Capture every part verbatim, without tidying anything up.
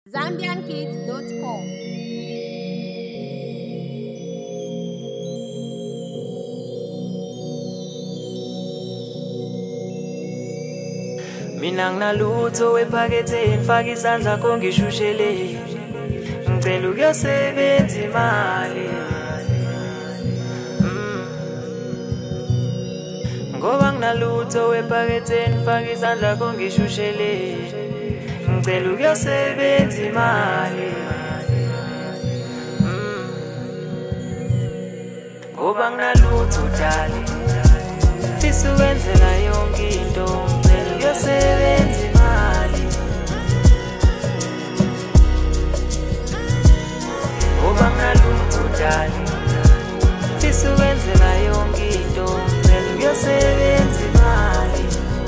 zambian kids dot com. Mina nginalutho ephaketheni faka isandla kongishushele ngicela ukuyosebenza imali ngoba nginalutho ephaketheni faka isandla kongishushele ngicela ukuyosebenza imali ngoba nginalutho dali fisa ukwenzela yonke into ngicela ukuyosebenza imali ngoba nginalutho dali fisa ukwenzela yonke into ngicela ukuyosebenza imali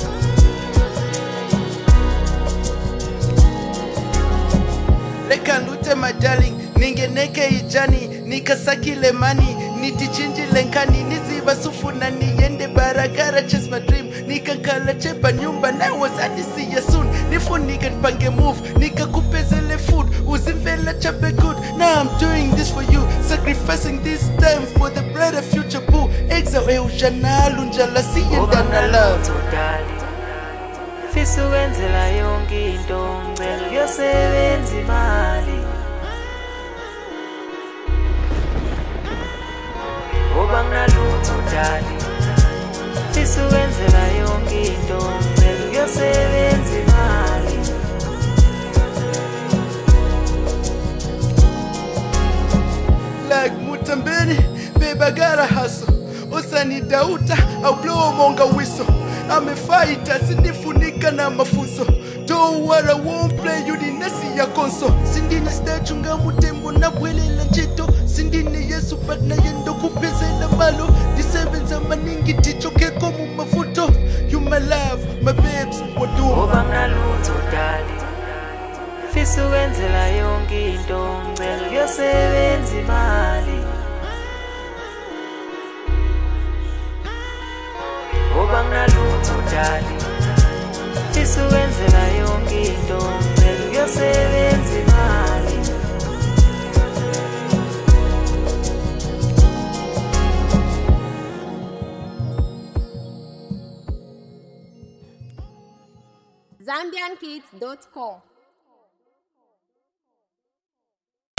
Leka lute my darling, ningeneke ijani, nikasakile mani, nitichinjile nkani, niziba sufuna niende baragara, chase my dream, nikankala chepa nyumba, now was I see you soon, nifunika nipange move, nikakupezele food, uzimvela chape good, now I'm doing this for you, sacrificing this time for the brighter future boo, exa we ushanalu njala siyendana love. Fisa ukwenzela yonke into ngicela ukuyosebenza imali ngoba nginalutho dali fisa ukwenzela yonke into ngicela ukuyosebenza imali Like Mutambeni, babe, I gotta hustle. Osani dauta, I'll blow monga whistle. I'm a fighter, sinifunika na mafuso. Don't worry, I won't play you the nasi ya konso. Sindine stachunga mutembo na bwele la njito. Sindine yesu but na yendo kupeze la malo. The sevens are maningi ticho keko mu mafuto. You my love, my babes, what do? ngoba nginalutho dali fisa ukwenzela yonke into ngicela ukuyosebenza imali ngoba nginalutho dali fisa ukwenzela yonke into ngicela ukuyosebenza imali zambian kids dot com.